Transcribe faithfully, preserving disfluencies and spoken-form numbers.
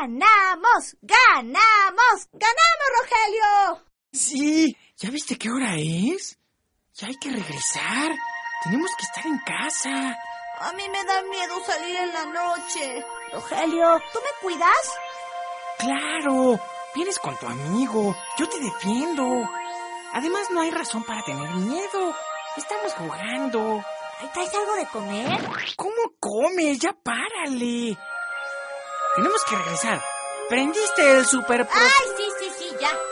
¡Ganamos! ¡Ganamos! ¡Ganamos, Rogelio! Sí, ¿ya viste qué hora es? Ya hay que regresar. Tenemos que estar en casa. A mí me da miedo salir en la noche. Rogelio, ¿tú me cuidas? Claro, vienes con tu amigo. Yo te defiendo. Además, no hay razón para tener miedo. Estamos jugando. ¿Traes algo de comer? ¿Cómo comes? Ya párale. Tenemos que regresar. ¿Prendiste el super... Ay, sí, sí, sí, ya.